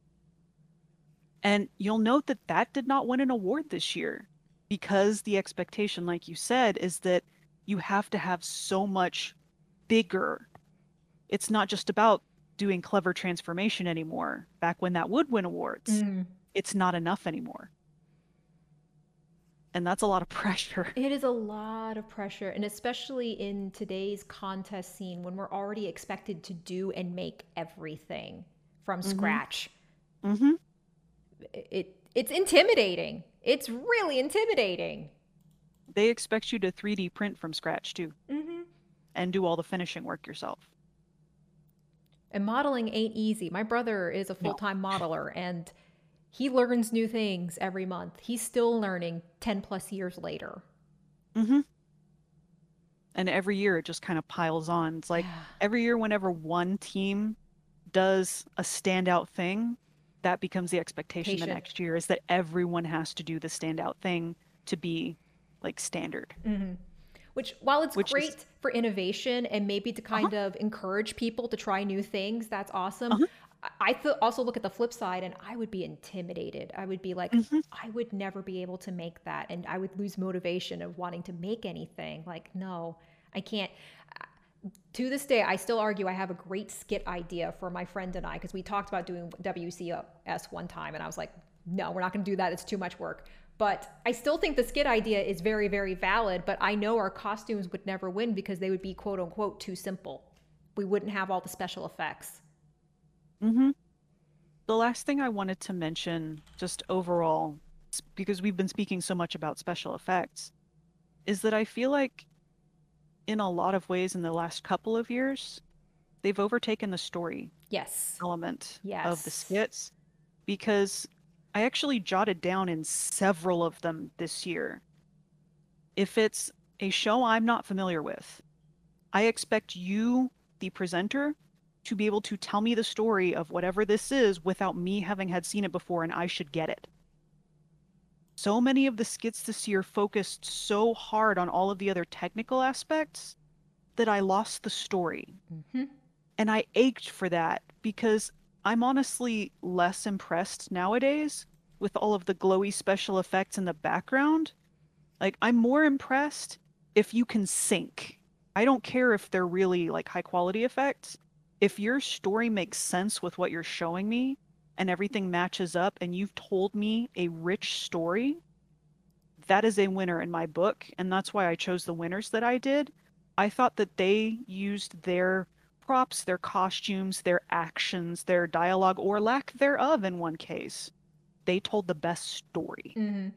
And you'll note that that did not win an award this year because the expectation, like you said, is that you have to have so much bigger. It's not just about doing clever transformation anymore. Back when that would win awards, it's not enough anymore. And that's a lot of pressure. It is a lot of pressure. And especially in today's contest scene when we're already expected to do and make everything from scratch. It's intimidating. It's really intimidating. They expect you to 3D print from scratch too. And do all the finishing work yourself. And modeling ain't easy. My brother is a full-time modeler and he learns new things every month. He's still learning 10 plus years later. And every year it just kind of piles on. It's like every year whenever one team does a standout thing, that becomes the expectation the next year, is that everyone has to do the standout thing to be like standard. Which, while it's great for innovation and maybe to kind of encourage people to try new things, that's awesome. I also look at the flip side and I would be intimidated. I would be like, I would never be able to make that. And I would lose motivation of wanting to make anything. Like, no, I can't. To this day, I still argue I have a great skit idea for my friend and I, because we talked about doing WCS one time and I was like, no, we're not going to do that. It's too much work. But I still think the skit idea is very, very valid, but I know our costumes would never win because they would be quote unquote too simple. We wouldn't have all the special effects. The last thing I wanted to mention, just overall, because we've been speaking so much about special effects, is that I feel like in a lot of ways in the last couple of years, they've overtaken the story element of the skits, because I actually jotted down in several of them this year. If it's a show I'm not familiar with, I expect you, the presenter, to be able to tell me the story of whatever this is without me having had seen it before, and I should get it. So many of the skits this year focused so hard on all of the other technical aspects that I lost the story. And I ached for that because I'm honestly less impressed nowadays with all of the glowy special effects in the background. Like, I'm more impressed if you can sync. I don't care if they're really like high quality effects. If your story makes sense with what you're showing me and everything matches up and you've told me a rich story, that is a winner in my book. And that's why I chose the winners that I did. I thought that they used their props, their costumes, their actions, their dialogue, or lack thereof in one case. They told the best story.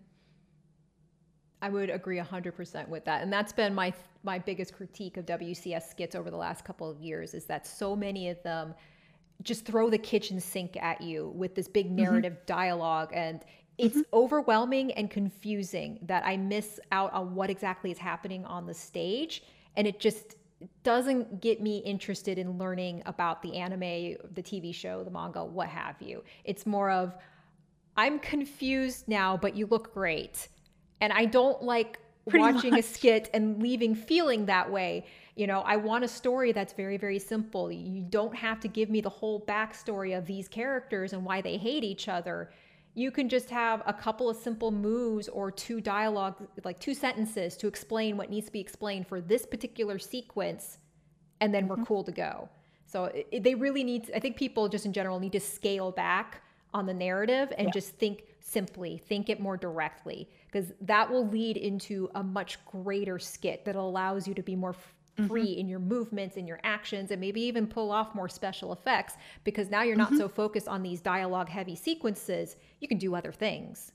I would agree 100% with that. And that's been my biggest critique of WCS skits over the last couple of years, is that so many of them just throw the kitchen sink at you with this big narrative dialogue. And it's overwhelming and confusing that I miss out on what exactly is happening on the stage. And it just doesn't get me interested in learning about the anime, the TV show, the manga, what have you. It's more of, I'm confused now, but you look great. And I don't like watching a skit and leaving feeling that way. You know, I want a story that's very, very simple. You don't have to give me the whole backstory of these characters and why they hate each other. You can just have a couple of simple moves or two dialogue, like 2 sentences to explain what needs to be explained for this particular sequence, and then we're cool to go. So they really need, I think people just in general need to scale back on the narrative and just think simply, think it more directly, because that will lead into a much greater skit that allows you to be more free in your movements, in your actions, and maybe even pull off more special effects, because now you're not so focused on these dialogue heavy sequences. You can do other things.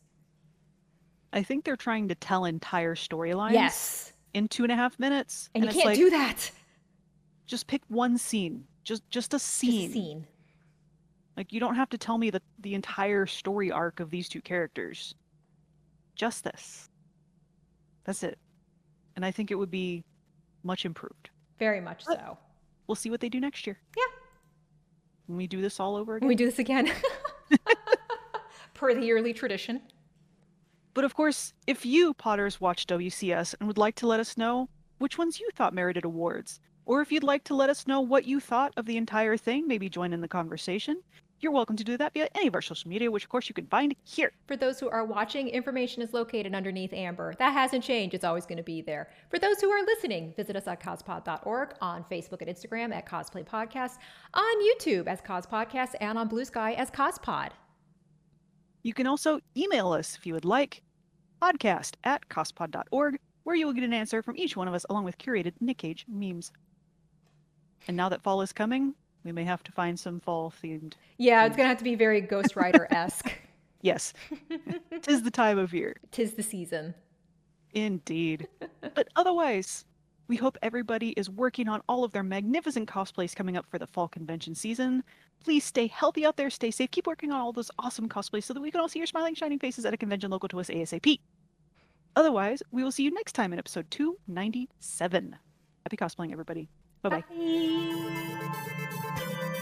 I think they're trying to tell entire storylines in 2.5 minutes. And you can't do that. Just pick one scene. Just a scene. Just a scene. Like, you don't have to tell me the entire story arc of these 2 characters. Just this. That's it. And I think it would be much improved. Very much so. We'll see what they do next year. Yeah. When we do this all over again. When we do this again. Per the yearly tradition. But of course, if you, Potters, watch WCS and would like to let us know which ones you thought merited awards, or if you'd like to let us know what you thought of the entire thing, maybe join in the conversation, you're welcome to do that via any of our social media, which of course you can find here. For those who are watching, information is located underneath Amber. That hasn't changed. It's always going to be there. For those who are listening, visit us at cospod.org, on Facebook and Instagram at Cosplay Podcast, on YouTube as Cos Podcast, and on Blue Sky as Cospod. You can also email us if you would like, podcast@cospod.org, where you will get an answer from each one of us along with curated Nick Cage memes. And now that fall is coming, we may have to find some fall-themed. Yeah, it's going to have to be very Ghost Rider-esque. Yes. 'Tis the time of year. 'Tis the season. Indeed. But otherwise, we hope everybody is working on all of their magnificent cosplays coming up for the fall convention season. Please stay healthy out there, stay safe, keep working on all those awesome cosplays so that we can all see your smiling, shining faces at a convention local to us ASAP. Otherwise, we will see you next time in episode 297. Happy cosplaying, everybody. Bye-bye. Bye.